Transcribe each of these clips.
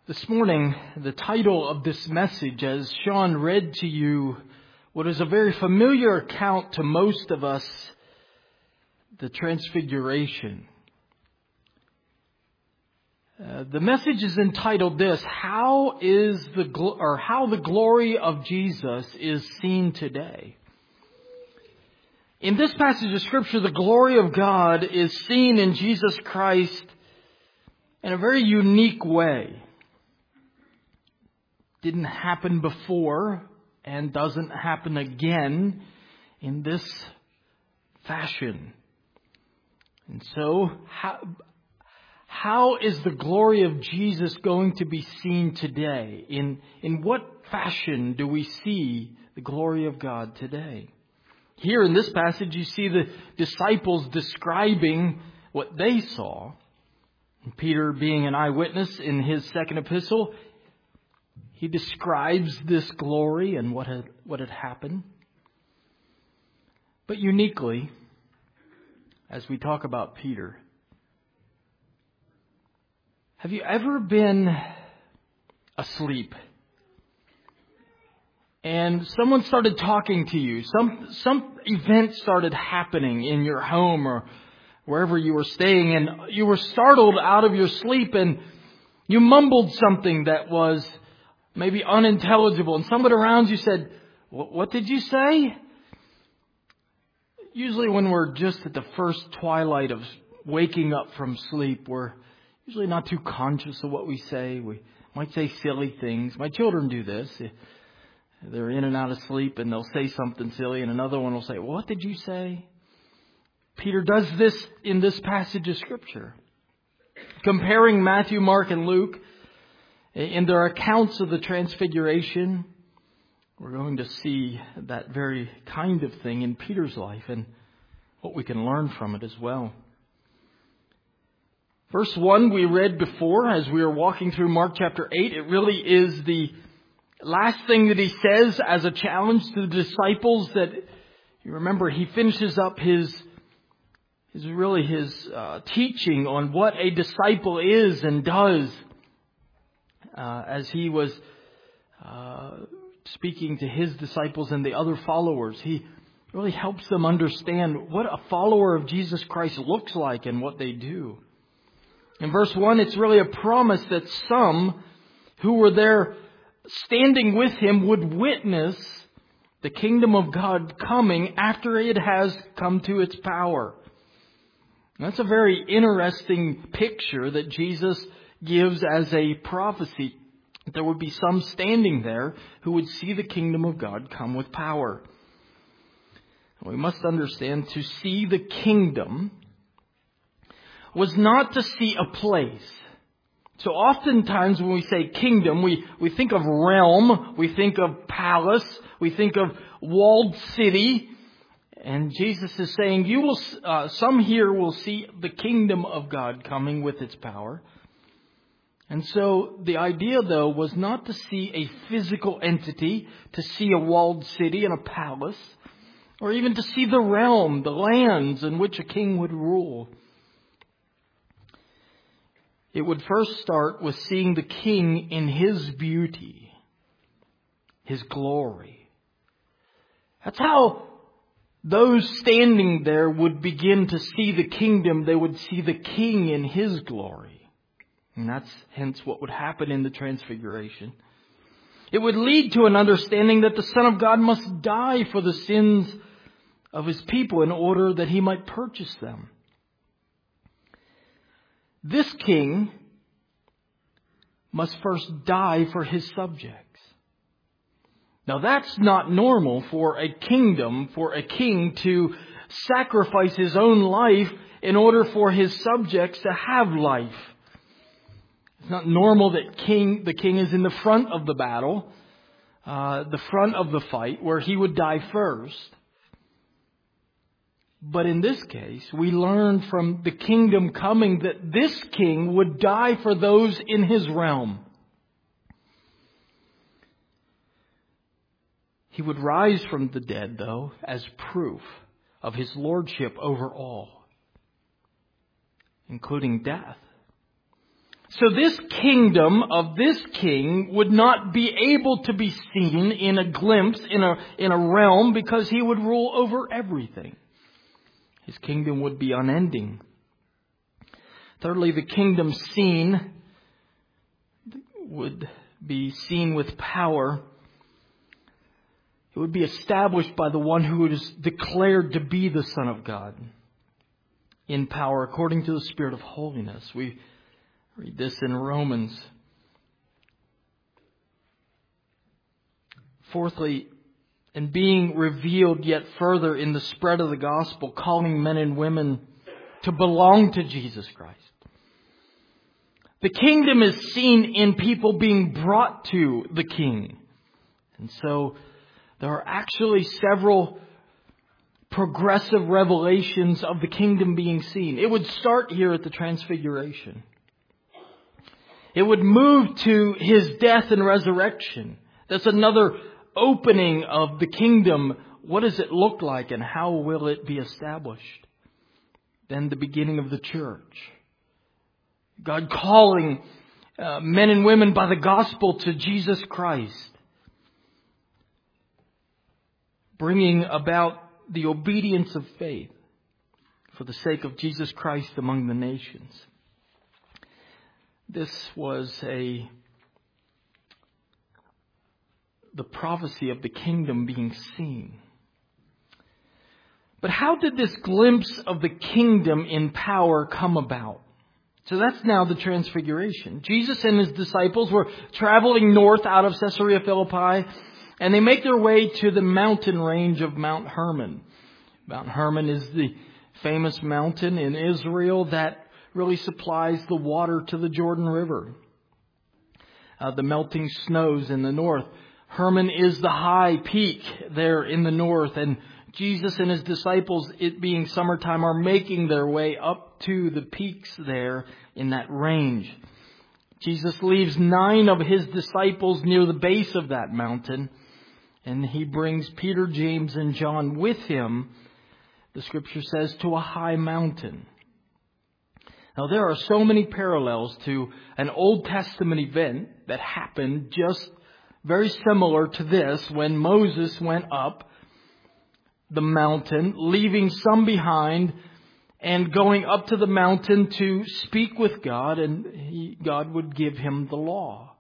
This morning, the title of this message, as Sean read to you, what is a very familiar account to most of us, the Transfiguration. The message is entitled this: How the glory of Jesus is seen today. In this passage of Scripture, the glory of God is seen in Jesus Christ in a very unique way. Didn't happen before and doesn't happen again in this fashion. And so, how is the glory of Jesus going to be seen today? In what fashion do we see the glory of God today? Here in this passage, you see the disciples describing what they saw. And Peter, being an eyewitness in his second epistle, he describes this glory and what had happened. But uniquely, as we talk about Peter, have you ever been asleep and someone started talking to you? Some event started happening in your home or wherever you were staying, and you were startled out of your sleep and you mumbled something that was maybe unintelligible, and someone around you said, "What did you say?" Usually when we're just at the first twilight of waking up from sleep, we're usually not too conscious of what we say. We might say silly things. My children do this. They're in and out of sleep and they'll say something silly, and another one will say, "What did you say?" Peter does this in this passage of Scripture. Comparing Matthew, Mark, and Luke in their accounts of the Transfiguration, we're going to see that very kind of thing in Peter's life and what we can learn from it as well. Verse 1 we read before as we were walking through Mark chapter 8. It really is the last thing that he says as a challenge to the disciples. That you remember, he finishes up his teaching on what a disciple is and does. As he was speaking to his disciples and the other followers, he really helps them understand what a follower of Jesus Christ looks like and what they do. In verse 1, it's really a promise that some who were there standing with him would witness the kingdom of God coming after it has come to its power. And that's a very interesting picture that Jesus gives as a prophecy. There would be some standing there who would see the kingdom of God come with power. We must understand, to see the kingdom was not to see a place. So oftentimes when we say kingdom, we think of realm, we think of palace, we think of walled city. And Jesus is saying, some here will see the kingdom of God coming with its power. And so the idea, though, was not to see a physical entity, to see a walled city and a palace, or even to see the realm, the lands in which a king would rule. It would first start with seeing the king in his beauty, his glory. That's how those standing there would begin to see the kingdom. They would see the king in his glory. And that's hence what would happen in the Transfiguration. It would lead to an understanding that the Son of God must die for the sins of his people in order that he might purchase them. This king must first die for his subjects. Now that's not normal for a kingdom, for a king to sacrifice his own life in order for his subjects to have life. It's not normal that the king is in the front of the battle, the front of the fight, where he would die first. But in this case, we learn from the kingdom coming that this king would die for those in his realm. He would rise from the dead, though, as proof of his lordship over all, including death. So this kingdom of this king would not be able to be seen in a glimpse, in a realm, because he would rule over everything. His kingdom would be unending. Thirdly, the kingdom seen would be seen with power. It would be established by the one who is declared to be the Son of God in power according to the Spirit of holiness. We read this in Romans. Fourthly, and being revealed yet further in the spread of the gospel, calling men and women to belong to Jesus Christ. The kingdom is seen in people being brought to the King. And so there are actually several progressive revelations of the kingdom being seen. It would start here at the Transfiguration. It would move to His death and resurrection. That's another opening of the kingdom. What does it look like and how will it be established? Then the beginning of the church. God calling men and women by the gospel to Jesus Christ. Bringing about the obedience of faith for the sake of Jesus Christ among the nations. This was the prophecy of the kingdom being seen. But how did this glimpse of the kingdom in power come about? So that's now the Transfiguration. Jesus and His disciples were traveling north out of Caesarea Philippi, and they make their way to the mountain range of Mount Hermon. Mount Hermon is the famous mountain in Israel that really supplies the water to the Jordan River. The melting snows in the north. Hermon is the high peak there in the north, and Jesus and His disciples, it being summertime, are making their way up to the peaks there in that range. Jesus leaves 9 of His disciples near the base of that mountain, and He brings Peter, James, and John with Him, the Scripture says, to a high mountain. Now there are so many parallels to an Old Testament event that happened just very similar to this when Moses went up the mountain, leaving some behind and going up to the mountain to speak with God, and God would give him the law.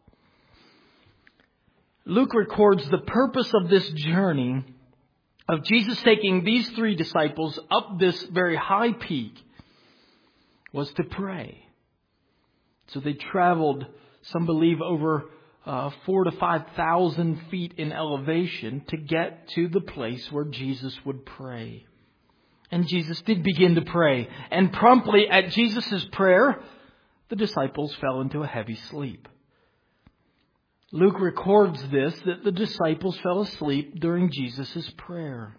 Luke records the purpose of this journey of Jesus taking these 3 disciples up this very high peak was to pray. So they traveled, some believe, over 4,000 to 5,000 feet in elevation to get to the place where Jesus would pray. And Jesus did begin to pray. And promptly at Jesus' prayer, the disciples fell into a heavy sleep. Luke records this, that the disciples fell asleep during Jesus' prayer.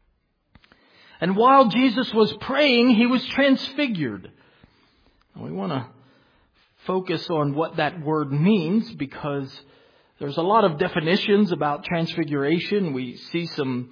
And while Jesus was praying, He was transfigured. And we want to focus on what that word means, because there's a lot of definitions about transfiguration. We see some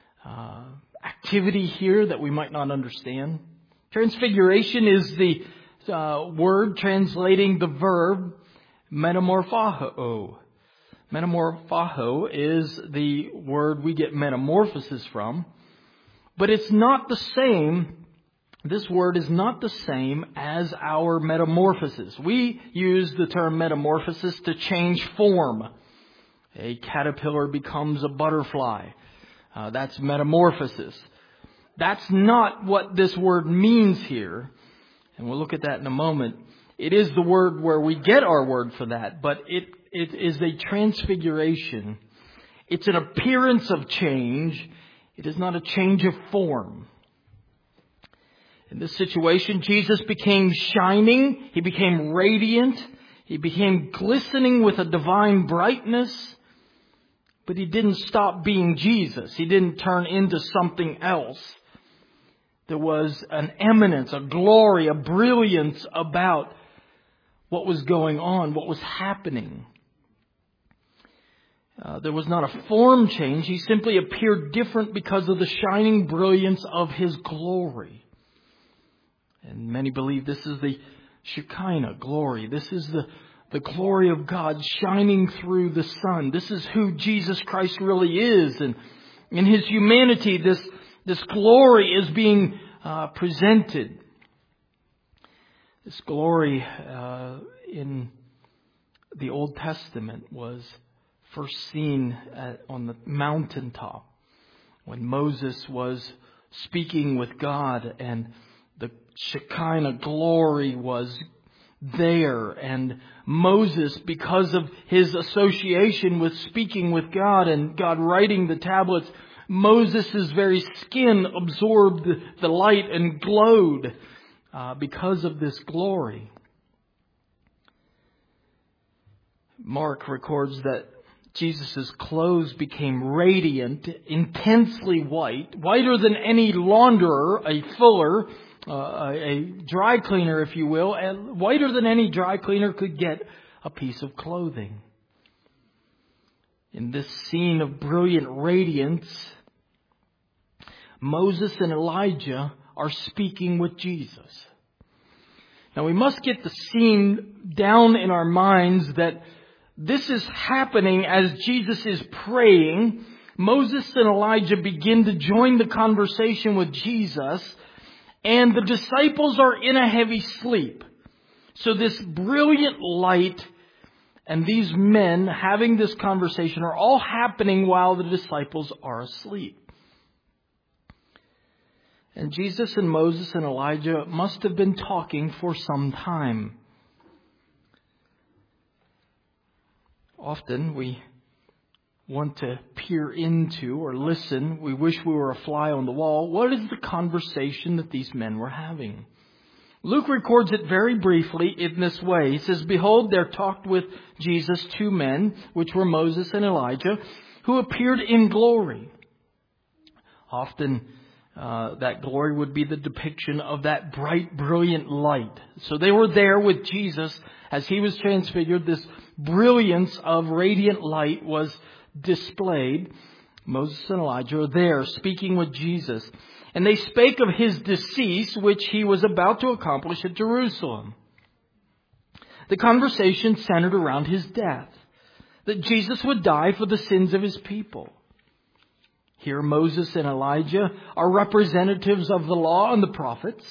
activity here that we might not understand. Transfiguration is the word translating the verb metamorpho. Metamorpho is the word we get metamorphosis from, but it's not the same. This word is not the same as our metamorphosis. We use the term metamorphosis to change form. A caterpillar becomes a butterfly. That's metamorphosis. That's not what this word means here. And we'll look at that in a moment. It is the word where we get our word for that, but it is a transfiguration. It's an appearance of change. It is not a change of form. In this situation, Jesus became shining. He became radiant. He became glistening with a divine brightness. But He didn't stop being Jesus. He didn't turn into something else. There was an eminence, a glory, a brilliance about what was going on, what was happening. There was not a form change. He simply appeared different because of the shining brilliance of His glory. And many believe this is the Shekinah glory. This is the glory of God shining through the sun. This is who Jesus Christ really is. And in His humanity, this glory is being presented. This glory in the Old Testament was first seen on the mountaintop when Moses was speaking with God, and the Shekinah glory was there. And Moses, because of his association with speaking with God and God writing the tablets, Moses' very skin absorbed the light and glowed because of this glory. Mark records that Jesus' clothes became radiant, intensely white, whiter than any launderer, a fuller, a dry cleaner, if you will, and whiter than any dry cleaner could get a piece of clothing. In this scene of brilliant radiance, Moses and Elijah are speaking with Jesus. Now we must get the scene down in our minds that this is happening as Jesus is praying. Moses and Elijah begin to join the conversation with Jesus, and the disciples are in a heavy sleep. So this brilliant light and these men having this conversation are all happening while the disciples are asleep. And Jesus and Moses and Elijah must have been talking for some time. Often we want to peer into or listen. We wish we were a fly on the wall. What is the conversation that these men were having? Luke records it very briefly in this way. He says, "Behold, there talked with Jesus 2 men, which were Moses and Elijah, who appeared in glory." Often that glory would be the depiction of that bright, brilliant light. So they were there with Jesus as He was transfigured. This brilliance of radiant light was displayed. Moses and Elijah are there speaking with Jesus. And they spake of His decease, which He was about to accomplish at Jerusalem. The conversation centered around His death, that Jesus would die for the sins of His people. Here Moses and Elijah are representatives of the law and the prophets.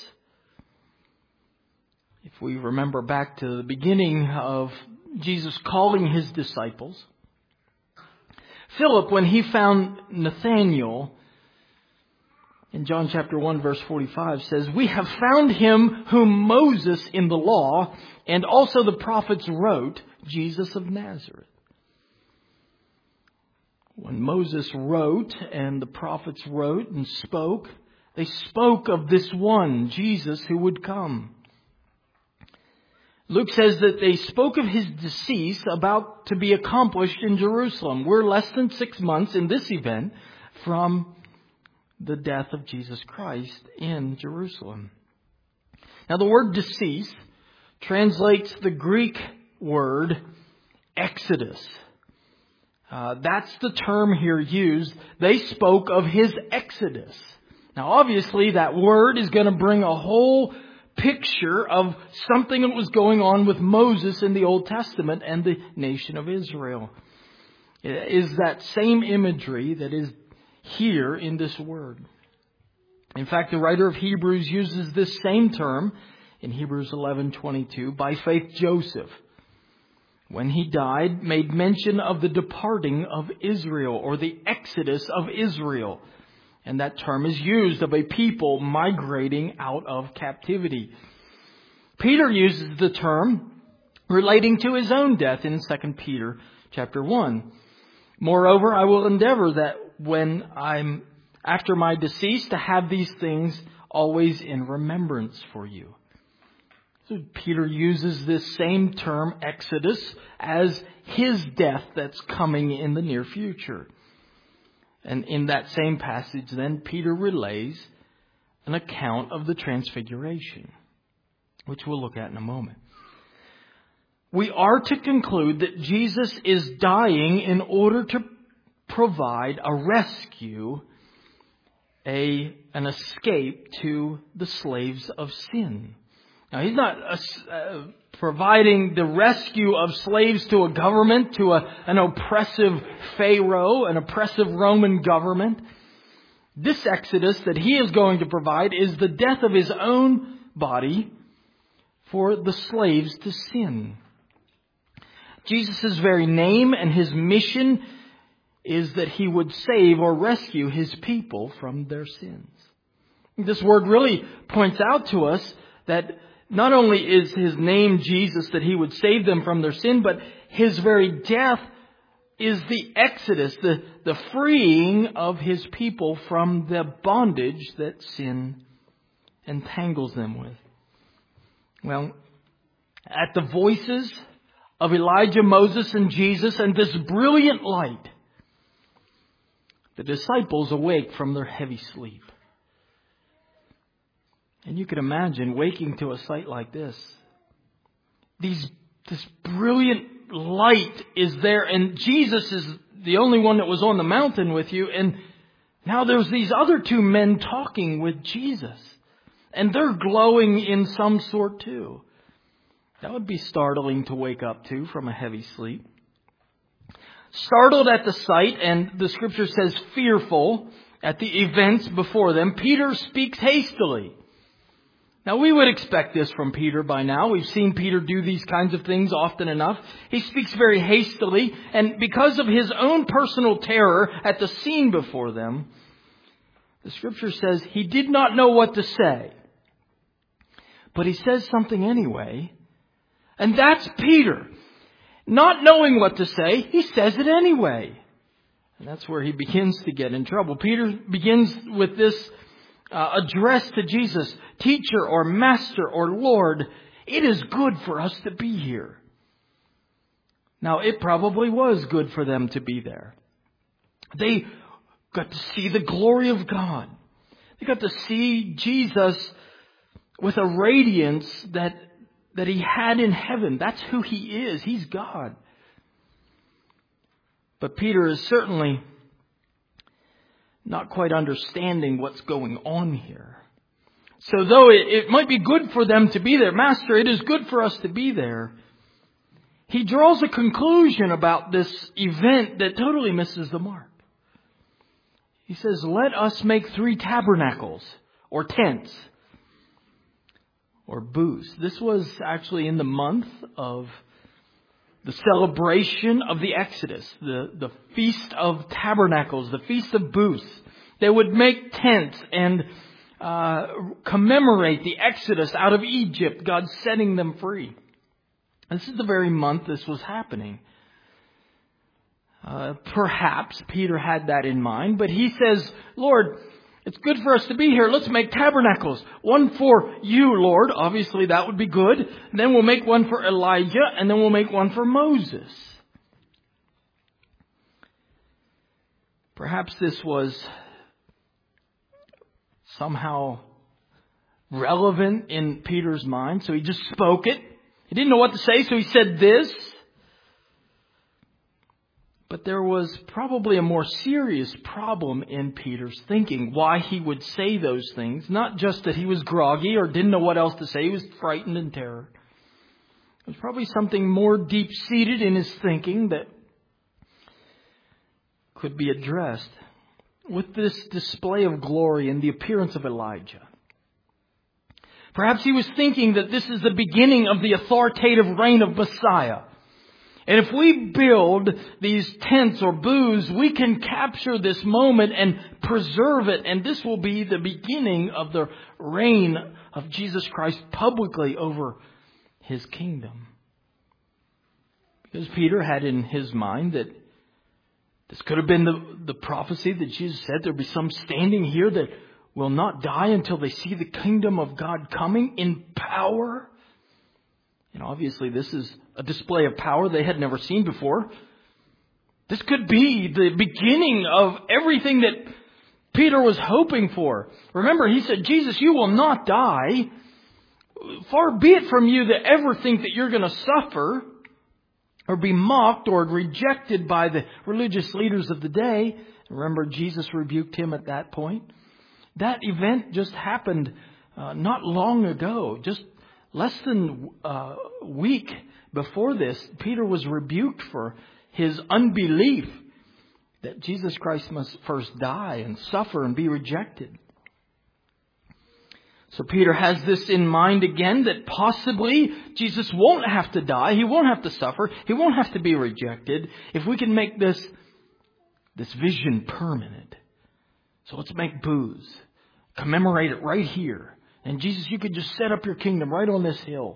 If we remember back to the beginning of Jesus calling His disciples, Philip, when he found Nathanael, in John chapter 1 verse 45 says, "We have found Him whom Moses in the law and also the prophets wrote, Jesus of Nazareth." When Moses wrote and the prophets wrote and spoke, they spoke of this one, Jesus, who would come. Luke says that they spoke of His decease about to be accomplished in Jerusalem. We're less than 6 months in this event from the death of Jesus Christ in Jerusalem. Now the word decease translates the Greek word exodus. That's the term here used. They spoke of His exodus. Now obviously that word is going to bring a whole picture of something that was going on with Moses in the Old Testament and the nation of Israel. It is that same imagery that is here in this word. In fact, the writer of Hebrews uses this same term in Hebrews 11:22. By faith, Joseph, when he died, made mention of the departing of Israel, or the exodus of Israel. And that term is used of a people migrating out of captivity. Peter uses the term relating to his own death in 2 Peter chapter 1. "Moreover, I will endeavor that when I'm after my decease to have these things always in remembrance for you." So Peter uses this same term, exodus, as his death that's coming in the near future. And in that same passage, then, Peter relays an account of the transfiguration, which we'll look at in a moment. We are to conclude that Jesus is dying in order to provide a rescue, an escape to the slaves of sin. Now, He's not providing the rescue of slaves to a government, to an oppressive Pharaoh, an oppressive Roman government. This exodus that He is going to provide is the death of His own body for the slaves to sin. Jesus' very name and His mission is that He would save or rescue His people from their sins. This word really points out to us that not only is His name Jesus, that He would save them from their sin, but His very death is the exodus, the freeing of His people from the bondage that sin entangles them with. Well, at the voices of Elijah, Moses, and Jesus, and this brilliant light, the disciples awake from their heavy sleep. And you can imagine waking to a sight like this. This brilliant light is there, and Jesus is the only one that was on the mountain with you, and now there's these other two men talking with Jesus, and they're glowing in some sort too. That would be startling to wake up to from a heavy sleep. Startled at the sight, and the Scripture says fearful at the events before them, Peter speaks hastily. Now, we would expect this from Peter by now. We've seen Peter do these kinds of things often enough. He speaks very hastily, and because of his own personal terror at the scene before them, the Scripture says he did not know what to say. But he says something anyway, and that's Peter. Not knowing what to say, he says it anyway. And that's where he begins to get in trouble. Peter begins with this address to Jesus, teacher or master or Lord, it is good for us to be here. Now, it probably was good for them to be there. They got to see the glory of God. They got to see Jesus with a radiance that He had in heaven. That's who He is. He's God. But Peter is certainly not quite understanding what's going on here. So though it might be good for them to be there, Master, it is good for us to be there, he draws a conclusion about this event that totally misses the mark. He says, let us make 3 tabernacles, or tents, or booths. This was actually in the month of the celebration of the Exodus, the Feast of Tabernacles, the Feast of Booths. They would make tents and commemorate the Exodus out of Egypt, God setting them free. This is the very month this was happening. Perhaps Peter had that in mind, but he says, Lord, it's good for us to be here. Let's make tabernacles. One for you, Lord. Obviously, that would be good. And then we'll make one for Elijah, and then we'll make one for Moses. Perhaps this was somehow relevant in Peter's mind, so he just spoke it. He didn't know what to say, so he said this. But there was probably a more serious problem in Peter's thinking, why he would say those things. Not just that he was groggy or didn't know what else to say. He was frightened and terror. There's probably something more deep-seated in his thinking that could be addressed with this display of glory and the appearance of Elijah. Perhaps he was thinking that this is the beginning of the authoritative reign of Messiah. And if we build these tents or booths, we can capture this moment and preserve it. And this will be the beginning of the reign of Jesus Christ publicly over His kingdom. Because Peter had in his mind that this could have been the prophecy that Jesus said there'll be some standing here that will not die until they see the kingdom of God coming in power. And obviously this is a display of power they had never seen before. This could be the beginning of everything that Peter was hoping for. Remember, he said, Jesus, you will not die. Far be it from you to ever think that you're going to suffer or be mocked or rejected by the religious leaders of the day. Remember, Jesus rebuked him at that point. That event just happened not long ago, just less than a week before this, Peter was rebuked for his unbelief that Jesus Christ must first die and suffer and be rejected. So Peter has this in mind again, that possibly Jesus won't have to die. He won't have to suffer. He won't have to be rejected if we can make this vision permanent. So let's make booths. Commemorate it right here. And Jesus, you could just set up your kingdom right on this hill.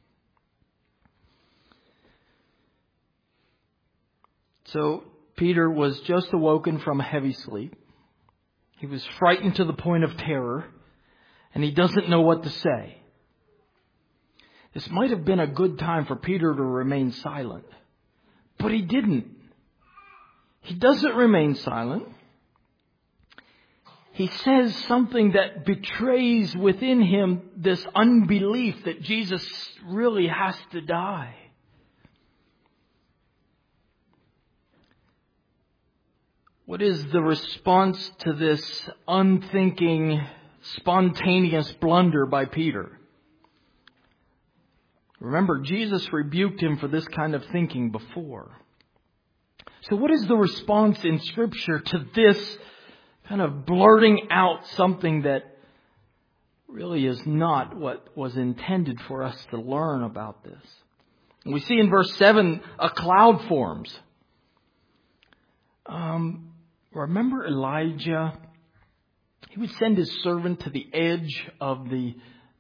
So Peter was just awoken from a heavy sleep. He was frightened to the point of terror. And he doesn't know what to say. This might have been a good time for Peter to remain silent. But he didn't. He doesn't remain silent. He says something that betrays within him this unbelief that Jesus really has to die. What is the response to this unthinking, spontaneous blunder by Peter? Remember, Jesus rebuked him for this kind of thinking before. So what is the response in Scripture to this kind of blurting out something that really is not what was intended for us to learn about this? We see in verse 7, a cloud forms. Remember Elijah? He would send his servant to the edge of the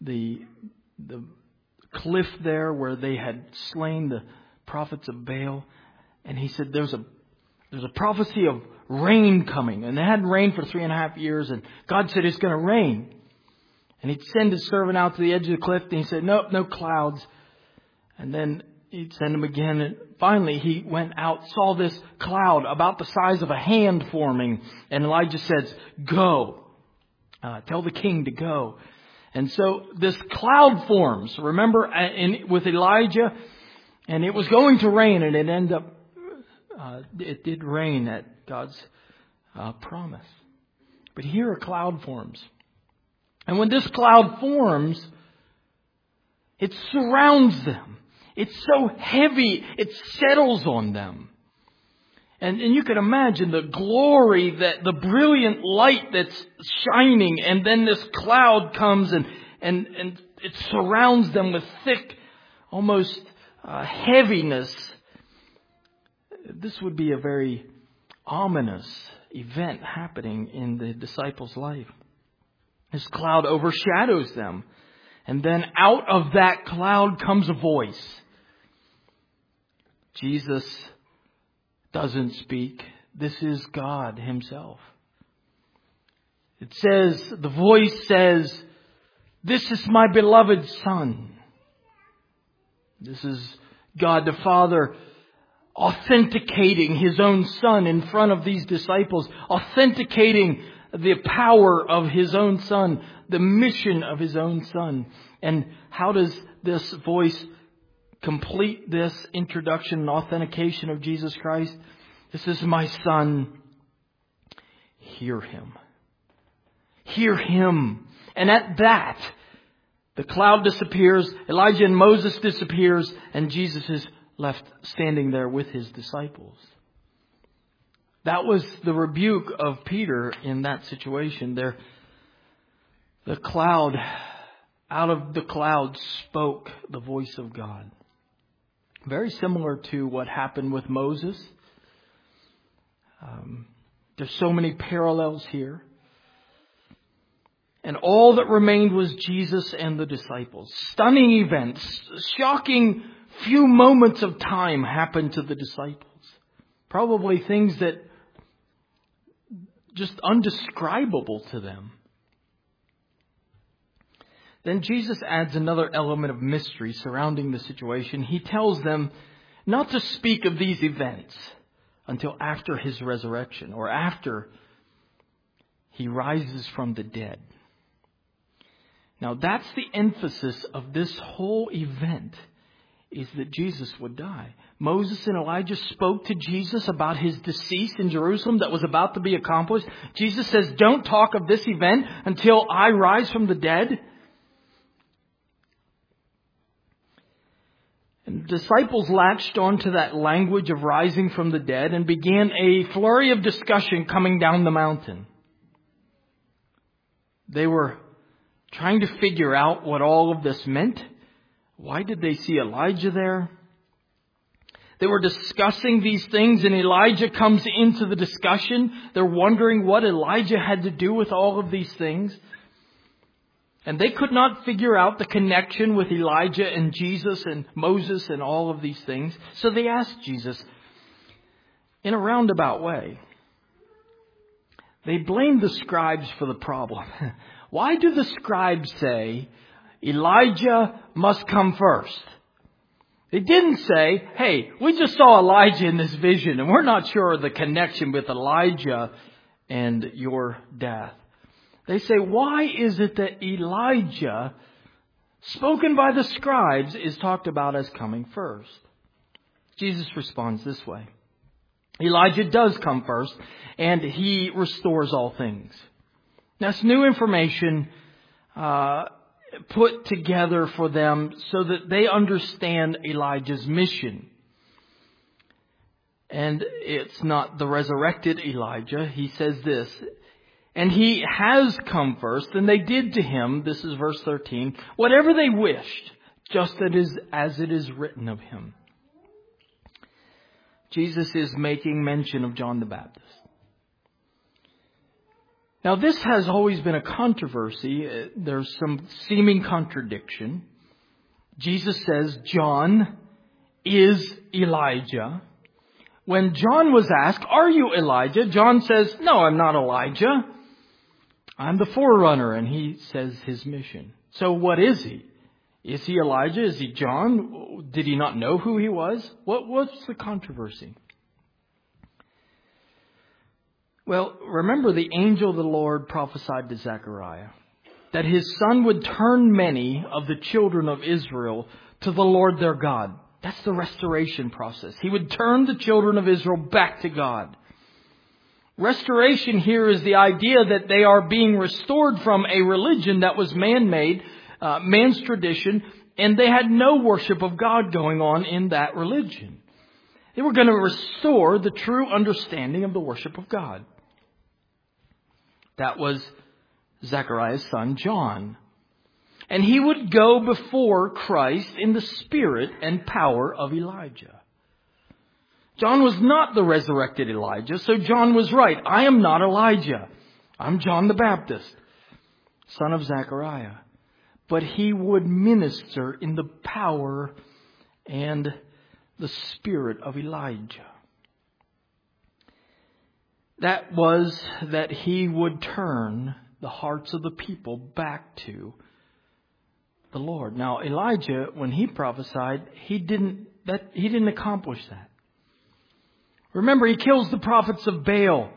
cliff there where they had slain the prophets of Baal. And he said, there's a prophecy of rain coming. And they hadn't rained for 3.5 years. And God said it's going to rain. And he'd send his servant out to the edge of the cliff. And he said, nope, no clouds. And then he'd send him again. And finally he went out, saw this cloud about the size of a hand forming. And Elijah says, go. Tell the king to go. And so this cloud forms. Remember with Elijah? And it was going to rain. And it ended up, it did rain at God's promise. But here a cloud forms. And when this cloud forms, it surrounds them. It's so heavy, it settles on them. And you can imagine the glory, the brilliant light that's shining. And then this cloud comes and it surrounds them with thick, almost heaviness. This would be a very ominous event happening in the disciples' life. This cloud overshadows them. And then out of that cloud comes a voice. Jesus doesn't speak. This is God Himself. It says, the voice says, this is my beloved Son. This is God the Father authenticating His own Son in front of these disciples, authenticating the power of His own Son, the mission of His own Son. And how does this voice complete this introduction and authentication of Jesus Christ? This is my Son. Hear Him. Hear Him. And at that, the cloud disappears, Elijah and Moses disappears, and Jesus is left standing there with His disciples. That was the rebuke of Peter in that situation. The cloud, out of the cloud spoke the voice of God. Very similar to what happened with Moses. There's so many parallels here. And all that remained was Jesus and the disciples. Stunning events, shocking few moments of time happened to the disciples. Probably things that just undescribable to them. Then Jesus adds another element of mystery surrounding the situation. He tells them not to speak of these events until after His resurrection or after He rises from the dead. Now that's the emphasis of this whole event, is that Jesus would die. Moses and Elijah spoke to Jesus about His decease in Jerusalem that was about to be accomplished. Jesus says, don't talk of this event until I rise from the dead. And the disciples latched onto that language of rising from the dead and began a flurry of discussion coming down the mountain. They were trying to figure out what all of this meant. Why did they see Elijah there? They were discussing these things, and Elijah comes into the discussion. They're wondering what Elijah had to do with all of these things. And they could not figure out the connection with Elijah and Jesus and Moses and all of these things. So they asked Jesus in a roundabout way. They blamed the scribes for the problem. Why do the scribes say Elijah must come first? They didn't say, hey, we just saw Elijah in this vision and we're not sure of the connection with Elijah and your death. They say, why is it that Elijah, spoken by the scribes, is talked about as coming first? Jesus responds this way. Elijah does come first, and he restores all things. Now, it's new information put together for them so that they understand Elijah's mission. And it's not the resurrected Elijah. He says this, and he has come first, and they did to him, this is verse 13, whatever they wished, just as it is written of him. Jesus is making mention of John the Baptist. Now, this has always been a controversy. There's some seeming contradiction. Jesus says John is Elijah. When John was asked, are you Elijah? John says, no, I'm not Elijah. I'm the forerunner. And he says his mission. So what is he? Is he Elijah? Is he John? Did he not know who he was? What's the controversy? Well, remember the angel of the Lord prophesied to Zechariah that his son would turn many of the children of Israel to the Lord their God. That's the restoration process. He would turn the children of Israel back to God. Restoration here is the idea that they are being restored from a religion that was man-made, man's tradition, and they had no worship of God going on in that religion. They were going to restore the true understanding of the worship of God. That was Zechariah's son, John. And he would go before Christ in the spirit and power of Elijah. John was not the resurrected Elijah, so John was right. I am not Elijah. I'm John the Baptist, son of Zechariah. But he would minister in the power and the spirit of Elijah. That was that he would turn the hearts of the people back to the Lord. Now, Elijah, when he prophesied, he didn't accomplish that. Remember, he kills the prophets of Baal.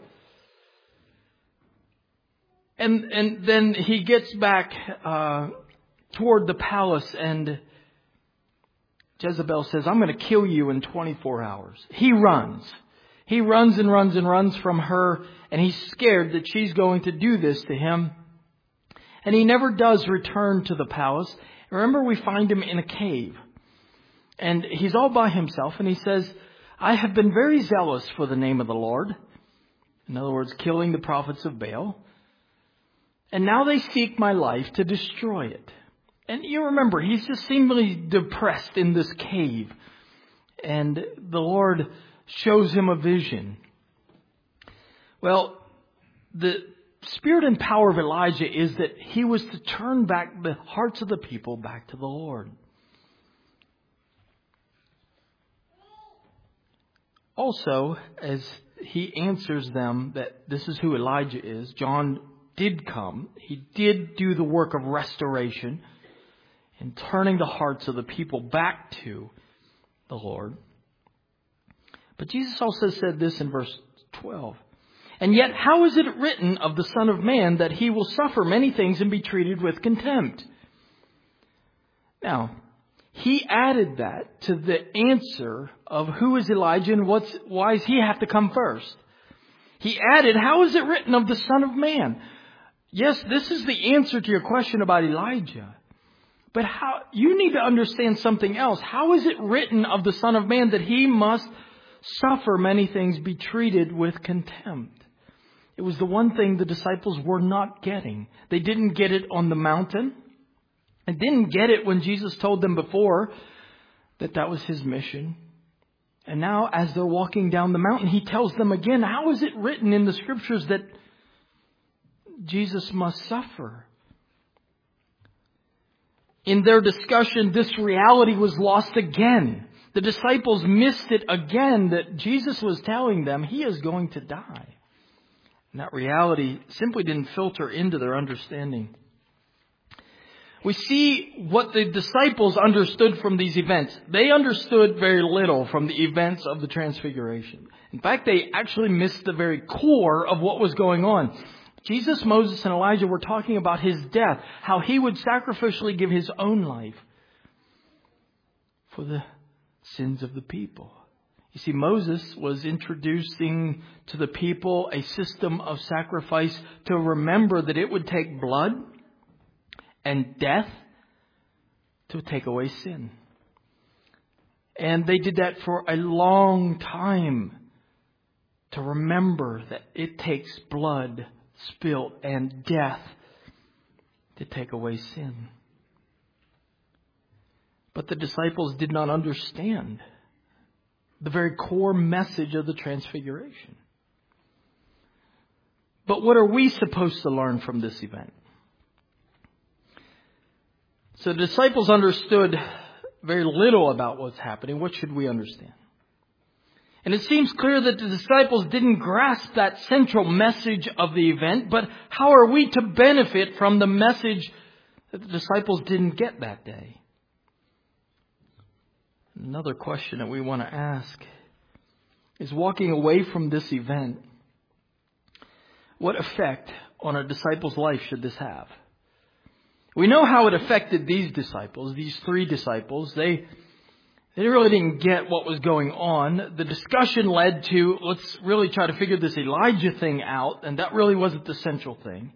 And then he gets back toward the palace, and Jezebel says, I'm going to kill you in 24 hours. He runs. He runs and runs and runs from her, and he's scared that she's going to do this to him. And he never does return to the palace. Remember, we find him in a cave. And he's all by himself, and he says, I have been very zealous for the name of the Lord. In other words, killing the prophets of Baal. And now they seek my life to destroy it. And you remember, he's just seemingly depressed in this cave. And the Lord shows him a vision. Well, the spirit and power of Elijah is that he was to turn back the hearts of the people back to the Lord. Also, as he answers them that this is who Elijah is, John did come. He did do the work of restoration and turning the hearts of the people back to the Lord. But Jesus also said this in verse 12. And yet, how is it written of the Son of Man that he will suffer many things and be treated with contempt? Now, he added that to the answer of who is Elijah and why does he have to come first? He added, how is it written of the Son of Man? Yes, this is the answer to your question about Elijah. But you need to understand something else. How is it written of the Son of Man that He must suffer many things, be treated with contempt? It was the one thing the disciples were not getting. They didn't get it on the mountain. They didn't get it when Jesus told them before that was His mission. And now as they're walking down the mountain, He tells them again, how is it written in the Scriptures that Jesus must suffer? In their discussion, this reality was lost again. The disciples missed it again that Jesus was telling them He is going to die. And that reality simply didn't filter into their understanding. We see what the disciples understood from these events. They understood very little from the events of the Transfiguration. In fact, they actually missed the very core of what was going on. Jesus, Moses, and Elijah were talking about His death, how He would sacrificially give His own life for the sins of the people. You see, Moses was introducing to the people a system of sacrifice to remember that it would take blood and death to take away sin. And they did that for a long time, to remember that it takes blood spilt and death to take away sin. But the disciples did not understand the very core message of the Transfiguration. But what are we supposed to learn from this event? So the disciples understood very little about what's happening. What should we understand? And it seems clear that the disciples didn't grasp that central message of the event, but how are we to benefit from the message that the disciples didn't get that day? Another question that we want to ask is, walking away from this event, what effect on a disciple's life should this have? We know how it affected these disciples, these three disciples. They really didn't get what was going on. The discussion led to, let's really try to figure this Elijah thing out, and that really wasn't the central thing.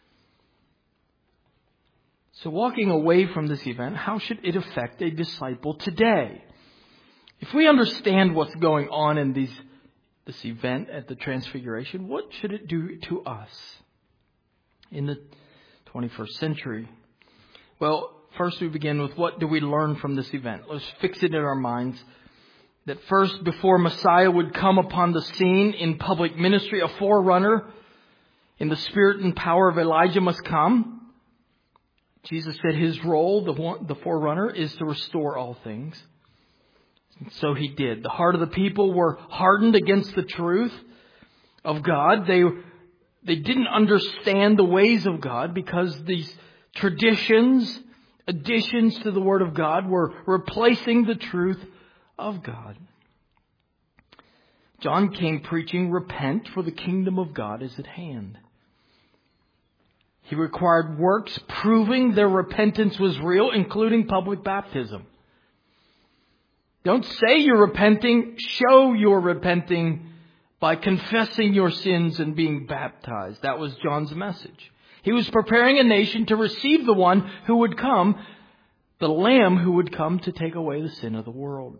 So walking away from this event, how should it affect a disciple today? If we understand what's going on in this event at the Transfiguration, what should it do to us in the 21st century? Well, first we begin with, what do we learn from this event? Let's fix it in our minds that first, before Messiah would come upon the scene in public ministry, a forerunner in the spirit and power of Elijah must come. Jesus said His role, the forerunner, is to restore all things. And so He did. The heart of the people were hardened against the truth of God. They didn't understand the ways of God because these traditions, additions to the Word of God, were replacing the truth of God. John came preaching, repent, for the kingdom of God is at hand. He required works proving their repentance was real, including public baptism. Don't say you're repenting, show you're repenting by confessing your sins and being baptized. That was John's message. He was preparing a nation to receive the one who would come, the Lamb who would come to take away the sin of the world.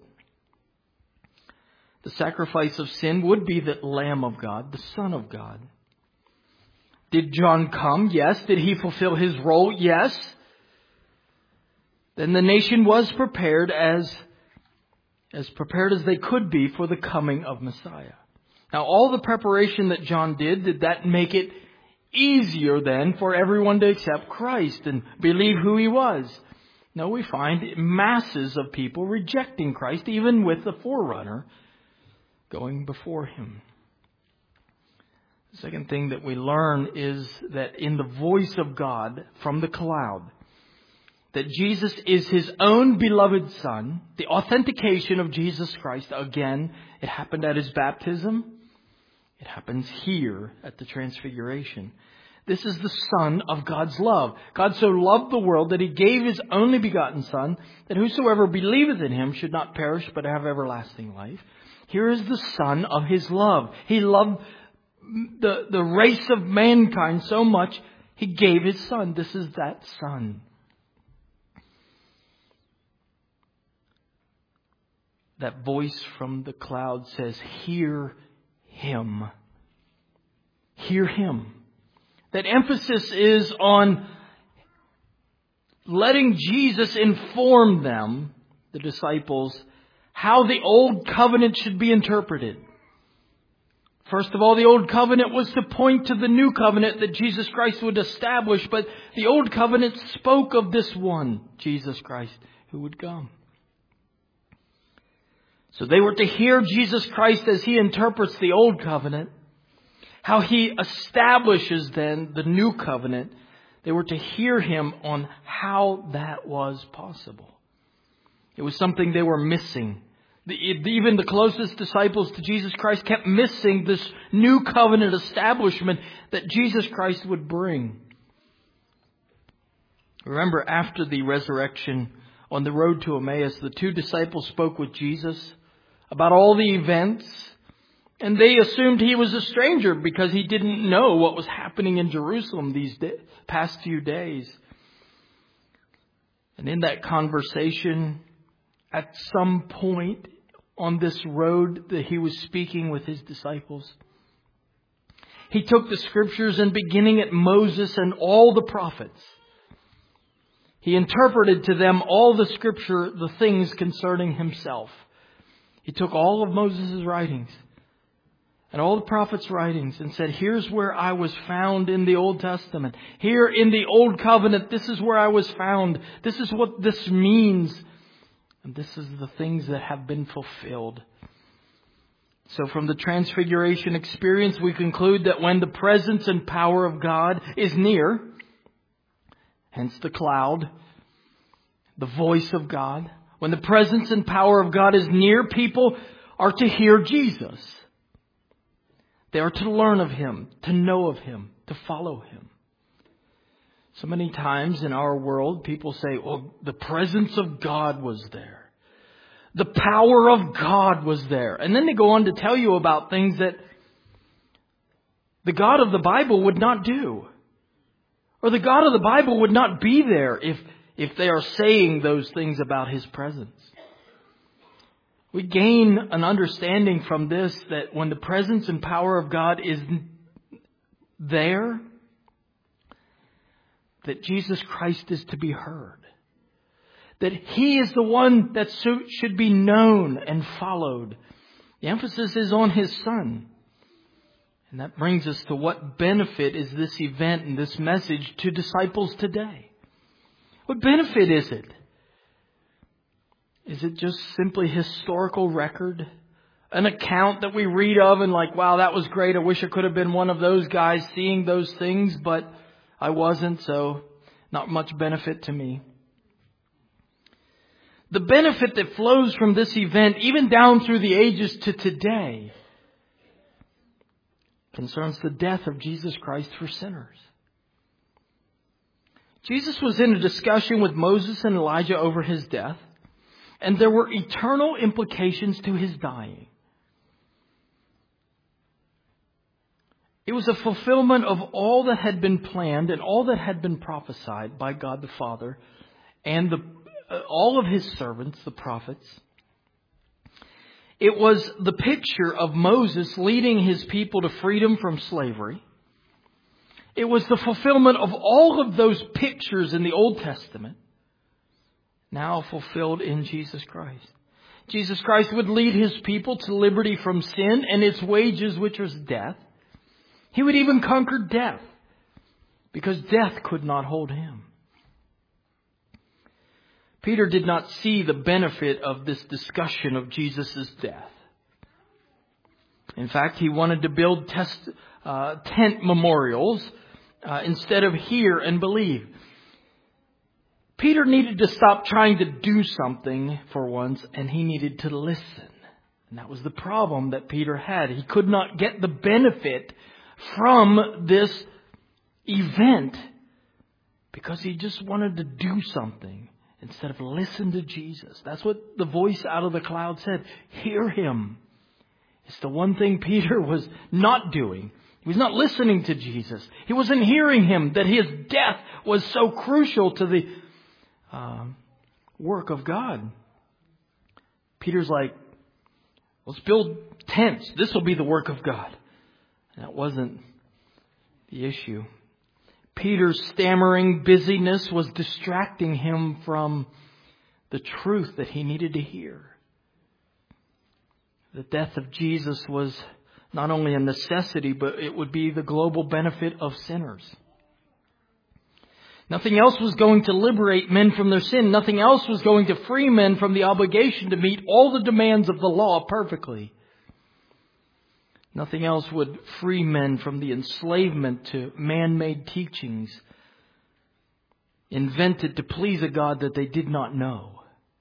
The sacrifice of sin would be the Lamb of God, the Son of God. Did John come? Yes. Did he fulfill his role? Yes. Then the nation was prepared as prepared as they could be for the coming of Messiah. Now, all the preparation that John did that make it easier then for everyone to accept Christ and believe who He was? No, we find masses of people rejecting Christ, even with the forerunner going before Him. The second thing that we learn is that in the voice of God from the cloud, that Jesus is His own beloved Son, the authentication of Jesus Christ. Again, it happened at His baptism. It happens here at the Transfiguration. This is the Son of God's love. God so loved the world that He gave His only begotten Son, that whosoever believeth in Him should not perish but have everlasting life. Here is the Son of His love. He loved the race of mankind so much, He gave His Son. This is that Son. that voice from the cloud says, "Hear Him." Hear Him. That emphasis is on letting Jesus inform them, the disciples, how the old covenant should be interpreted. First of all, the old covenant was to point to the new covenant that Jesus Christ would establish, but the old covenant spoke of this one, Jesus Christ, who would come. So they were to hear Jesus Christ as He interprets the old covenant, how He establishes then the new covenant. They were to hear Him on how that was possible. It was something they were missing. Even the closest disciples to Jesus Christ kept missing this new covenant establishment that Jesus Christ would bring. Remember, after the resurrection, on the road to Emmaus, the two disciples spoke with Jesus about all the events. And they assumed He was a stranger because He didn't know what was happening in Jerusalem these past few days. And in that conversation, at some point on this road that He was speaking with His disciples, He took the Scriptures and beginning at Moses and all the prophets, He interpreted to them all the Scripture, the things concerning Himself. He took all of Moses' writings and all the prophets' writings and said, here's where I was found in the Old Testament. Here in the Old Covenant, this is where I was found. This is what this means. And this is the things that have been fulfilled. So from the Transfiguration experience, we conclude that when the presence and power of God is near, hence the cloud, the voice of God, when the presence and power of God is near, people are to hear Jesus. They are to learn of Him, to know of Him, to follow Him. So many times in our world, people say, well, the presence of God was there. The power of God was there. And then they go on to tell you about things that the God of the Bible would not do. Or the God of the Bible would not be there if they are saying those things about His presence. We gain an understanding from this that when the presence and power of God is there, that Jesus Christ is to be heard. That He is the one that should be known and followed. The emphasis is on His Son. And that brings us to what benefit is this event and this message to disciples today? What benefit is it? Is it just simply historical record? An account that we read of and like, wow, that was great. I wish I could have been one of those guys seeing those things, but I wasn't, so not much benefit to me. The benefit that flows from this event, even down through the ages to today, concerns the death of Jesus Christ for sinners. Jesus was in a discussion with Moses and Elijah over His death. And there were eternal implications to His dying. It was a fulfillment of all that had been planned and all that had been prophesied by God the Father and all of His servants, the prophets. It was the picture of Moses leading his people to freedom from slavery. It was the fulfillment of all of those pictures in the Old Testament, now fulfilled in Jesus Christ. Jesus Christ would lead His people to liberty from sin and its wages, which was death. He would even conquer death because death could not hold Him. Peter did not see the benefit of this discussion of Jesus' death. In fact, he wanted to build tent memorials instead of hear and believe. Peter needed to stop trying to do something for once, and he needed to listen. And that was the problem that Peter had. He could not get the benefit from this event because he just wanted to do something instead of listen to Jesus. That's what the voice out of the cloud said. Hear Him. It's the one thing Peter was not doing. He was not listening to Jesus. He wasn't hearing Him, that His death was so crucial to the work of God. Peter's like, Let's build tents. This will be the work of God. That wasn't the issue. Peter's stammering busyness was distracting him from the truth that he needed to hear. The death of Jesus was not only a necessity, but it would be the global benefit of sinners. Nothing else was going to liberate men from their sin. Nothing else was going to free men from the obligation to meet all the demands of the law perfectly. Nothing else would free men from the enslavement to man-made teachings invented to please a God that they did not know.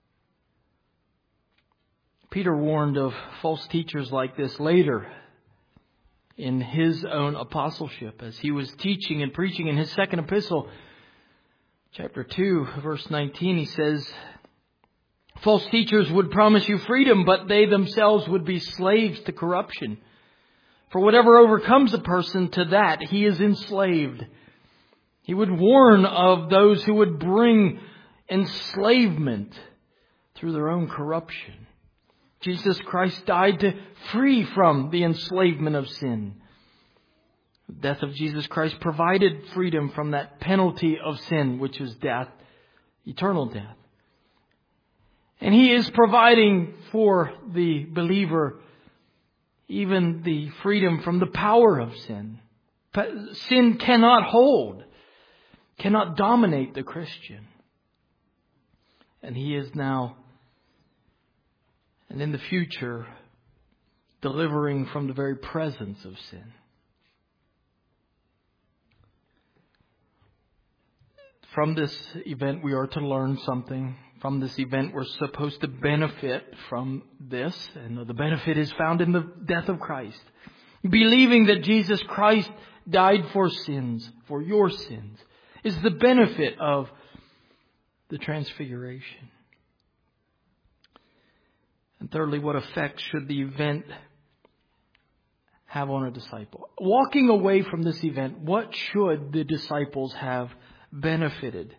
Peter warned of false teachers like this later in his own apostleship as he was teaching and preaching in his second epistle. Chapter 2, verse 19, he says, false teachers would promise you freedom, but they themselves would be slaves to corruption. For whatever overcomes a person, to that he is enslaved. He would warn of those who would bring enslavement through their own corruption. Jesus Christ died to free from the enslavement of sin. The death of Jesus Christ provided freedom from that penalty of sin, which is death, eternal death. And He is providing for the believer even the freedom from the power of sin. Sin cannot hold, cannot dominate the Christian. And He is now, and in the future, delivering from the very presence of sin. From this event, we are to learn something. From this event, we're supposed to benefit from this. And the benefit is found in the death of Christ. Believing that Jesus Christ died for sins, for your sins, is the benefit of the transfiguration. And thirdly, what effect should the event have on a disciple? Walking away from this event, what should the disciples have benefited?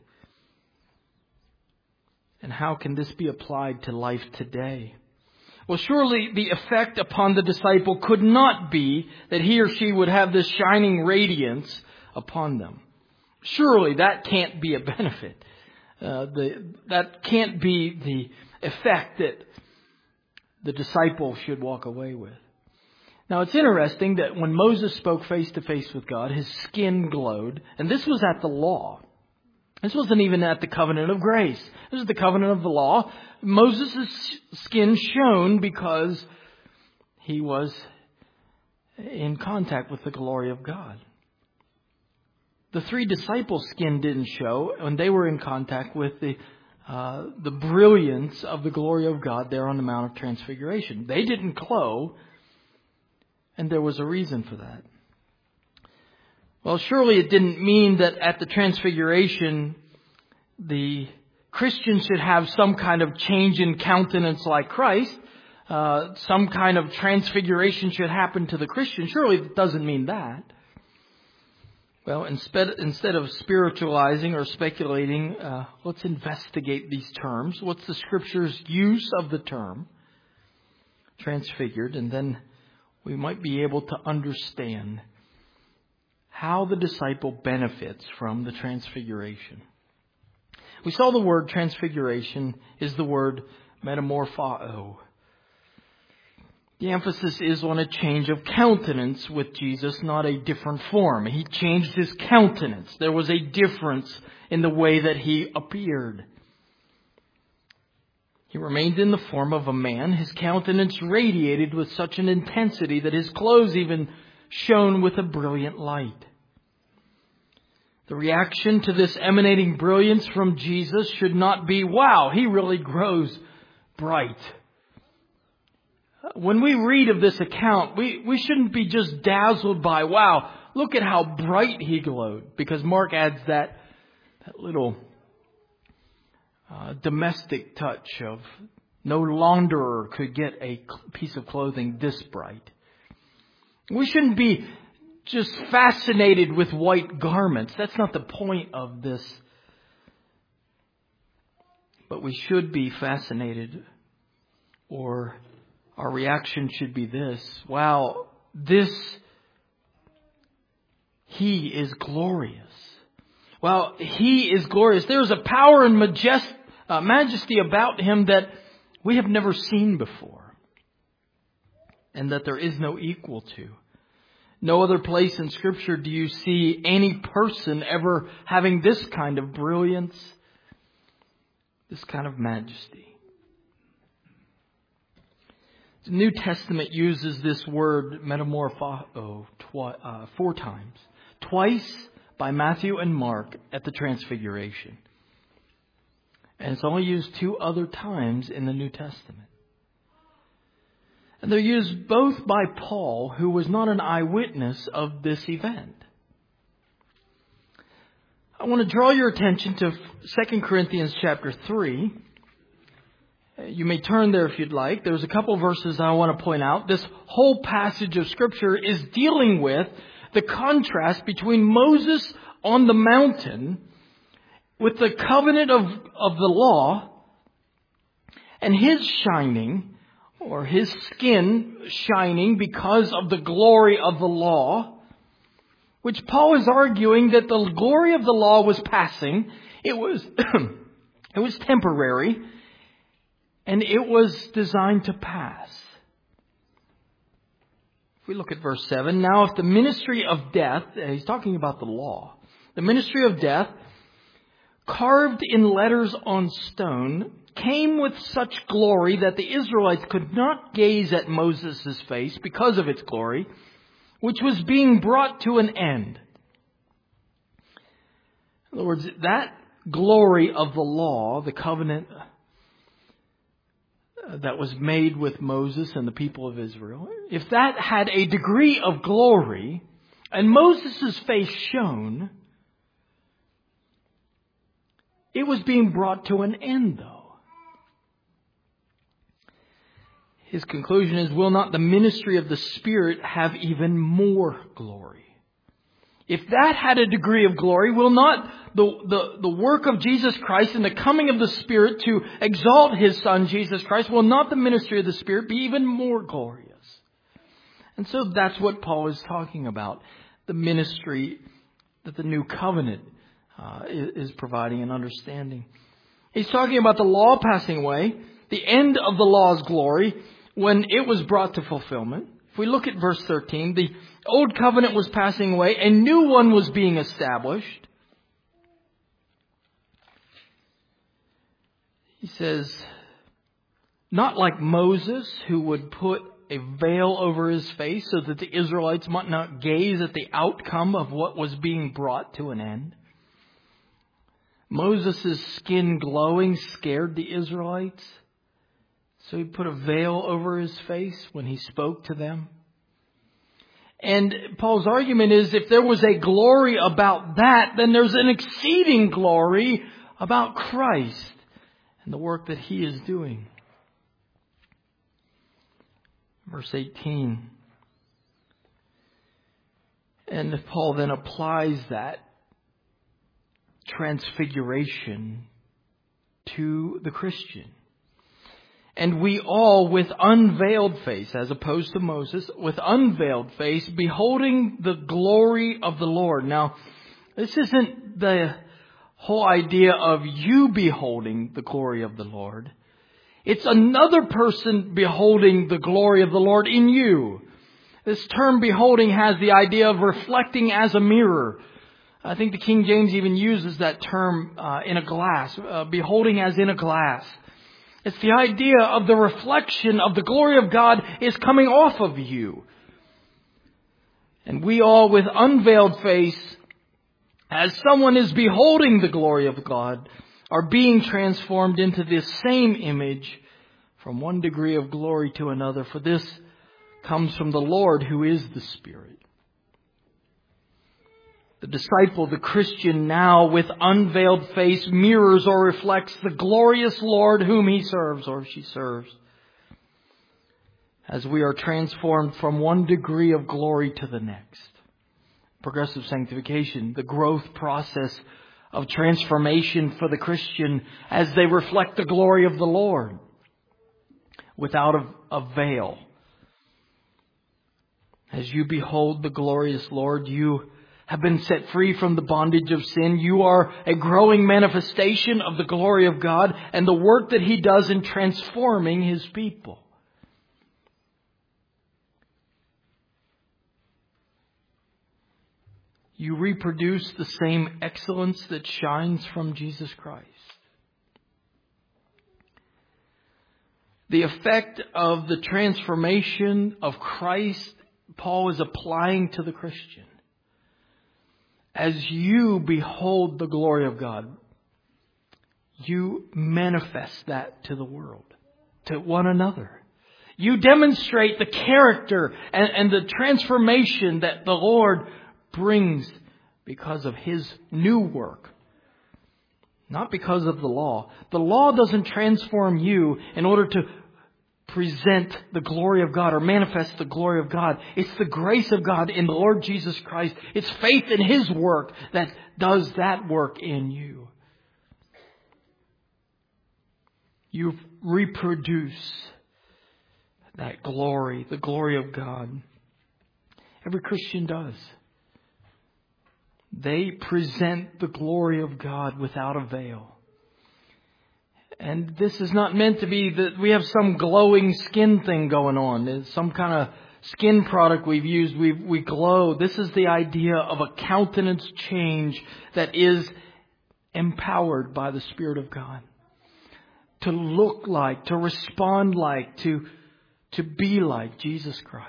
And how can this be applied to life today? Well, surely the effect upon the disciple could not be that he or she would have this shining radiance upon them. Surely that can't be a benefit. That can't be the effect that the disciple should walk away with. Now, it's interesting that when Moses spoke face to face with God, his skin glowed. And this was at the law. This wasn't even at the covenant of grace. This is the covenant of the law. Moses' skin shone because he was in contact with the glory of God. The three disciples' skin didn't show when they were in contact with the brilliance of the glory of God there on the Mount of Transfiguration. They didn't glow, and there was a reason for that. Well, surely it didn't mean that at the Transfiguration, the Christian should have some kind of change in countenance like Christ. Some kind of transfiguration should happen to the Christian. Surely it doesn't mean that. Well, instead of spiritualizing or speculating, let's investigate these terms. What's the Scripture's use of the term transfigured? And then we might be able to understand how the disciple benefits from the transfiguration. We saw the word transfiguration is the word metamorpho. The emphasis is on a change of countenance with Jesus, not a different form. He changed his countenance. There was a difference in the way that he appeared. He remained in the form of a man. His countenance radiated with such an intensity that his clothes even shone with a brilliant light. The reaction to this emanating brilliance from Jesus should not be, wow, he really grows bright. When we read of this account, we shouldn't be just dazzled by, wow, look at how bright he glowed. Because Mark adds that little domestic touch of no launderer could get a piece of clothing this bright. We shouldn't be just fascinated with white garments. That's not the point of this. But we should be fascinated or our reaction should be this: wow, He is glorious. Well, He is glorious. There's a power and majesty about Him that we have never seen before, and that there is no equal to. No other place in Scripture do you see any person ever having this kind of brilliance, this kind of majesty. The New Testament uses this word metamorpho 4 times. Twice by Matthew and Mark at the Transfiguration. And it's only used 2 other times in the New Testament. And they're used both by Paul, who was not an eyewitness of this event. I want to draw your attention to 2 Corinthians chapter 3. You may turn there if you'd like. There's a couple verses I want to point out. This whole passage of Scripture is dealing with the contrast between Moses on the mountain with the covenant of the law and his shining, or his skin shining because of the glory of the law, which Paul is arguing that the glory of the law was passing. It was temporary, and it was designed to pass. If we look at verse 7, now if the ministry of death, he's talking about the law, the ministry of death, carved in letters on stone, came with such glory that the Israelites could not gaze at Moses' face because of its glory, which was being brought to an end. In other words, that glory of the law, the covenant that was made with Moses and the people of Israel, if that had a degree of glory and Moses' face shone, it was being brought to an end, though. His conclusion is, will not the ministry of the Spirit have even more glory? If that had a degree of glory, will not the work of Jesus Christ and the coming of the Spirit to exalt His Son, Jesus Christ, will not the ministry of the Spirit be even more glorious? And so that's what Paul is talking about. The ministry that the new covenant is providing and understanding. He's talking about the law passing away, the end of the law's glory, when it was brought to fulfillment. If we look at verse 13, the old covenant was passing away, a new one was being established. He says, not like Moses, who would put a veil over his face so that the Israelites might not gaze at the outcome of what was being brought to an end. Moses' skin glowing scared the Israelites, so he put a veil over his face when he spoke to them. And Paul's argument is, if there was a glory about that, then there's an exceeding glory about Christ and the work that He is doing. Verse 18. And Paul then applies that transfiguration to the Christian. And we all, with unveiled face, as opposed to Moses, with unveiled face, beholding the glory of the Lord. Now, this isn't the whole idea of you beholding the glory of the Lord. It's another person beholding the glory of the Lord in you. This term beholding has the idea of reflecting as a mirror. I think the King James even uses that term in a glass, beholding as in a glass. It's the idea of the reflection of the glory of God is coming off of you. And we all, with unveiled face, as someone is beholding the glory of God, are being transformed into this same image from one degree of glory to another. For this comes from the Lord, who is the Spirit. The disciple, the Christian, now with unveiled face mirrors or reflects the glorious Lord whom he serves or she serves. As we are transformed from one degree of glory to the next. Progressive sanctification, the growth process of transformation for the Christian as they reflect the glory of the Lord. without a veil. As you behold the glorious Lord, you have been set free from the bondage of sin. You are a growing manifestation of the glory of God and the work that He does in transforming His people. You reproduce the same excellence that shines from Jesus Christ. The effect of the transformation of Christ, Paul is applying to the Christian. As you behold the glory of God, you manifest that to the world, to one another. You demonstrate the character and the transformation that the Lord brings because of His new work. Not because of the law. The law doesn't transform you in order to present the glory of God or manifest the glory of God. It's the grace of God in the Lord Jesus Christ. It's faith in His work that does that work in you. You reproduce that glory, the glory of God. Every Christian does. They present the glory of God without a veil. And this is not meant to be that we have some glowing skin thing going on. There's some kind of skin product we've used. We glow. This is the idea of a countenance change that is empowered by the Spirit of God. To look like, to respond like, to be like Jesus Christ.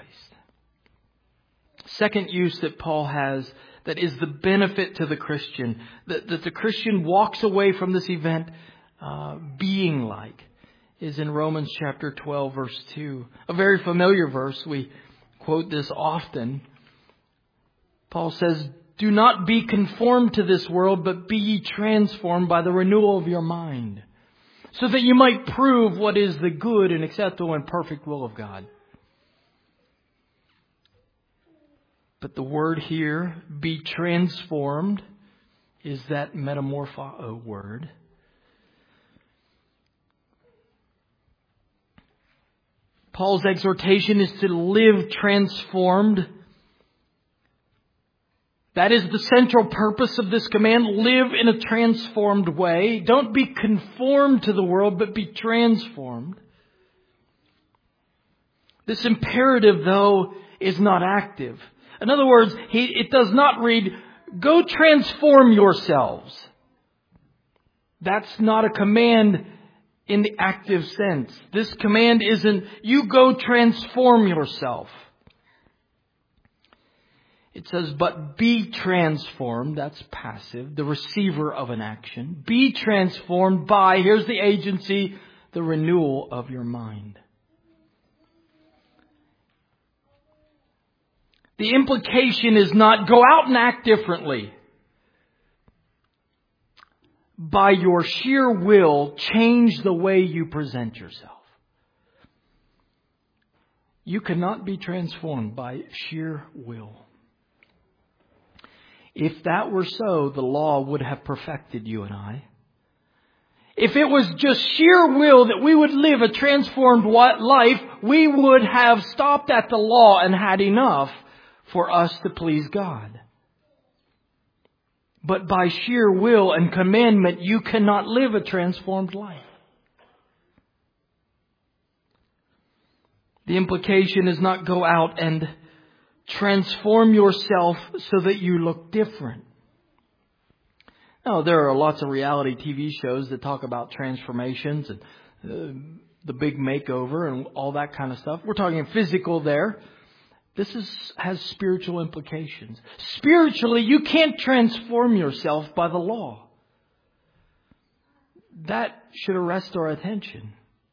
Second use that Paul has that is the benefit to the Christian, that the Christian walks away from this event being like, is in Romans chapter 12, verse 2. A very familiar verse. We quote this often. Paul says, "Do not be conformed to this world, but be ye transformed by the renewal of your mind, so that you might prove what is the good and acceptable and perfect will of God." But the word here, be transformed, is that metamorpho word. Paul's exhortation is to live transformed. That is the central purpose of this command. Live in a transformed way. Don't be conformed to the world, but be transformed. This imperative, though, is not active. In other words, it does not read, go transform yourselves. That's not a command in the active sense. This command isn't, you go transform yourself. It says, but be transformed. That's passive, the receiver of an action. Be transformed by, here's the agency, the renewal of your mind. The implication is not go out and act differently. By your sheer will, change the way you present yourself. You cannot be transformed by sheer will. If that were so, the law would have perfected you and I. If it was just sheer will that we would live a transformed life, we would have stopped at the law and had enough for us to please God. But by sheer will and commandment, you cannot live a transformed life. The implication is not go out and transform yourself so that you look different. Now, there are lots of reality TV shows that talk about transformations and the big makeover and all that kind of stuff. We're talking physical there. This has spiritual implications. Spiritually, you can't transform yourself by the law. That should arrest our attention.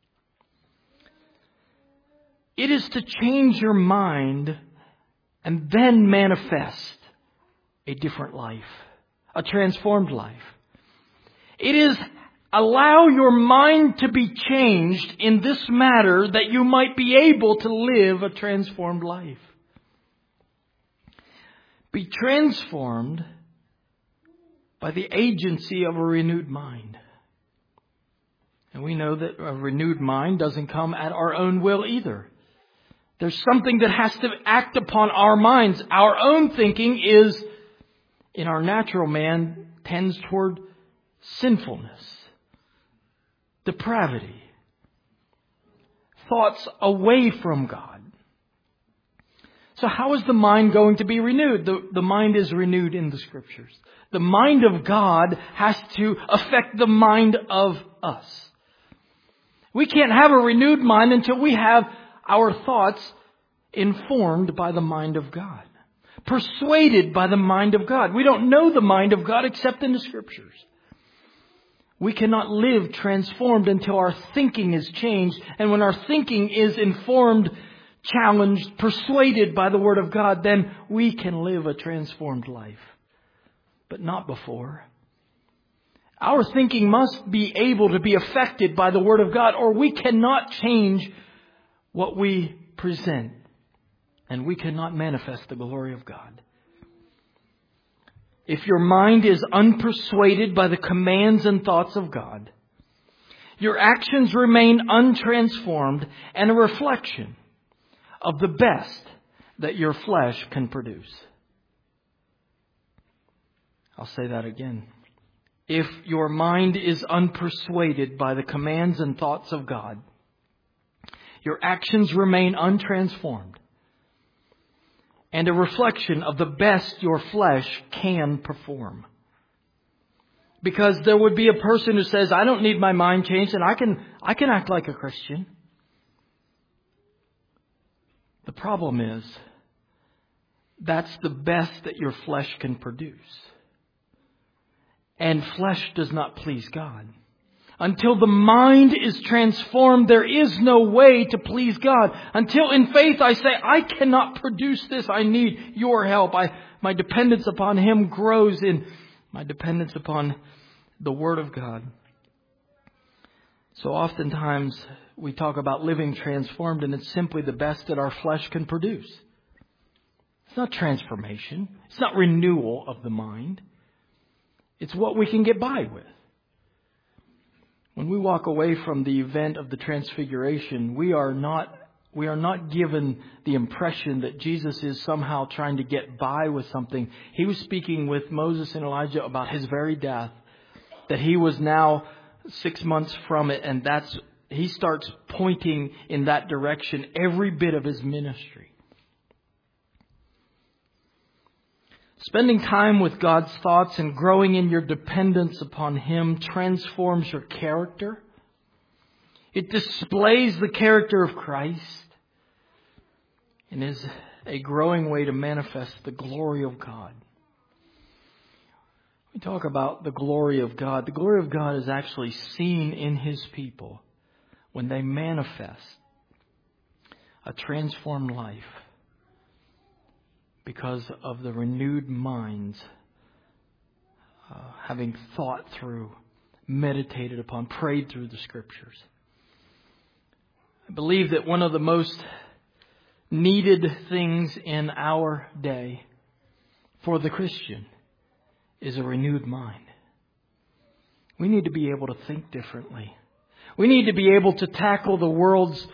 It is to change your mind and then manifest a different life, a transformed life. It is allow your mind to be changed in this matter that you might be able to live a transformed life. Be transformed by the agency of a renewed mind. And we know that a renewed mind doesn't come at our own will either. There's something that has to act upon our minds. Our own thinking is, in our natural man, tends toward sinfulness, depravity, thoughts away from God. So how is the mind going to be renewed? The mind is renewed in the Scriptures. The mind of God has to affect the mind of us. We can't have a renewed mind until we have our thoughts informed by the mind of God, persuaded by the mind of God. We don't know the mind of God except in the Scriptures. We cannot live transformed until our thinking is changed. And when our thinking is informed, challenged, persuaded by the Word of God, then we can live a transformed life. But not before. Our thinking must be able to be affected by the Word of God, or we cannot change what we present. And we cannot manifest the glory of God. If your mind is unpersuaded by the commands and thoughts of God, your actions remain untransformed and a reflection of the best that your flesh can produce. I'll say that again. If your mind is unpersuaded by the commands and thoughts of God, your actions remain untransformed and a reflection of the best your flesh can perform. Because there would be a person who says, I don't need my mind changed and I can act like a Christian. The problem is, that's the best that your flesh can produce. And flesh does not please God. Until the mind is transformed, there is no way to please God. Until in faith I say, I cannot produce this. I need your help. My dependence upon Him grows in my dependence upon the Word of God. So oftentimes we talk about living transformed, and it's simply the best that our flesh can produce. It's not transformation. It's not renewal of the mind. It's what we can get by with. When we walk away from the event of the Transfiguration, we are not given the impression that Jesus is somehow trying to get by with something. He was speaking with Moses and Elijah about His very death, that He was now 6 months from it, and He starts pointing in that direction every bit of His ministry. Spending time with God's thoughts and growing in your dependence upon Him transforms your character. It displays the character of Christ and is a growing way to manifest the glory of God. We talk about the glory of God. The glory of God is actually seen in His people when they manifest a transformed life because of the renewed minds having thought through, meditated upon, prayed through the Scriptures. I believe that one of the most needed things in our day for the Christian is a renewed mind. We need to be able to think differently. We need to be able to tackle the world's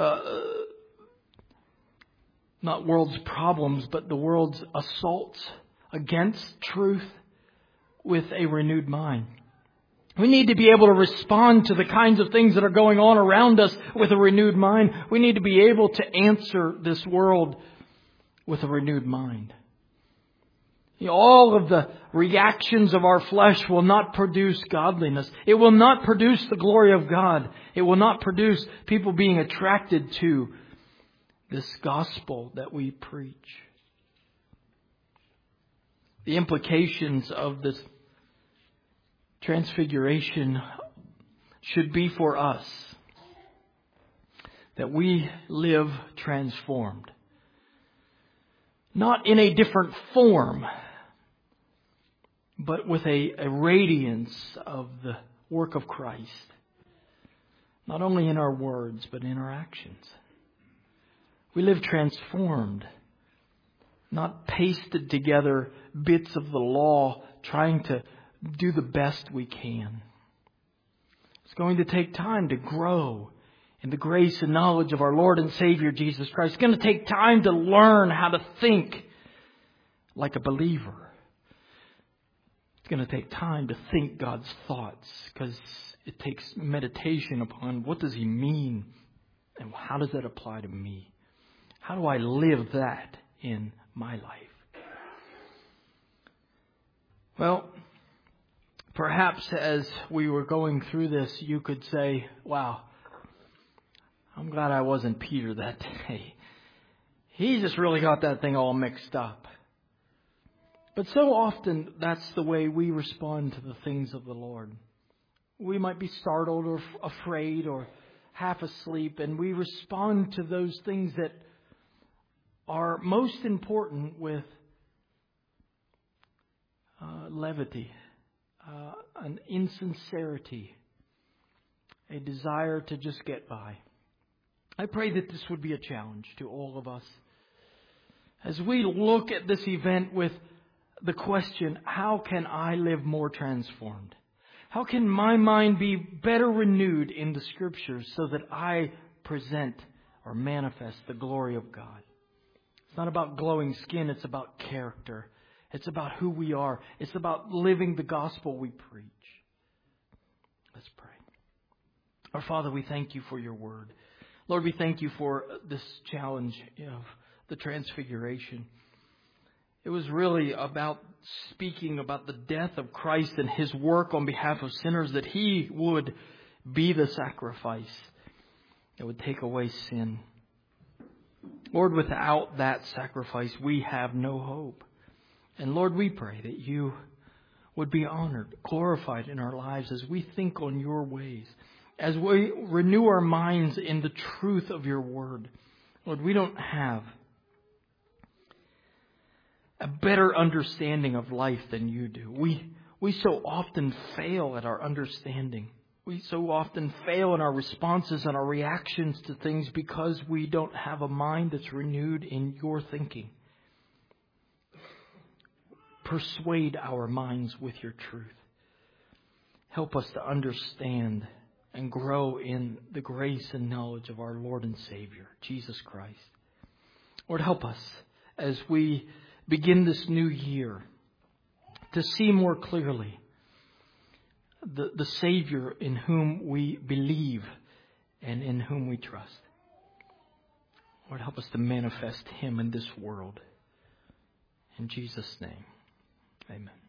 not world's problems, but the world's assaults against truth with a renewed mind. We need to be able to respond to the kinds of things that are going on around us with a renewed mind. We need to be able to answer this world with a renewed mind. All of the reactions of our flesh will not produce godliness. It will not produce the glory of God. It will not produce people being attracted to this gospel that we preach. The implications of this transfiguration should be for us that we live transformed. Not in a different form, but with a radiance of the work of Christ. Not only in our words, but in our actions. We live transformed, not pasted together bits of the law, trying to do the best we can. As going to take time to grow in the grace and knowledge of our Lord and Savior Jesus Christ. It's going to take time to learn how to think like a believer. It's going to take time to think God's thoughts, because it takes meditation upon what does He mean and how does that apply to me? How do I live that in my life? Well, perhaps as we were going through this, you could say, wow, I'm glad I wasn't Peter that day. He just really got that thing all mixed up. But so often, that's the way we respond to the things of the Lord. We might be startled or afraid or half asleep, and we respond to those things that are most important with levity, an insincerity, a desire to just get by. I pray that this would be a challenge to all of us as we look at this event with the question, how can I live more transformed? How can my mind be better renewed in the Scriptures so that I present or manifest the glory of God? It's not about glowing skin, it's about character. It's about who we are. It's about living the gospel we preach. Let's pray. Our Father, we thank You for Your word. Lord, we thank You for this challenge of the transfiguration. It was really about speaking about the death of Christ and His work on behalf of sinners, that He would be the sacrifice that would take away sin. Lord, without that sacrifice, we have no hope. And Lord, we pray that You would be honored, glorified in our lives as we think on Your ways, as we renew our minds in the truth of Your word. Lord, we don't have a better understanding of life than You do. We so often fail at our understanding. We so often fail in our responses and our reactions to things because we don't have a mind that's renewed in Your thinking. Persuade our minds with Your truth. Help us to understand and grow in the grace and knowledge of our Lord and Savior, Jesus Christ. Lord, help us as we begin this new year to see more clearly the Savior in whom we believe and in whom we trust. Lord, help us to manifest Him in this world. In Jesus' name, amen.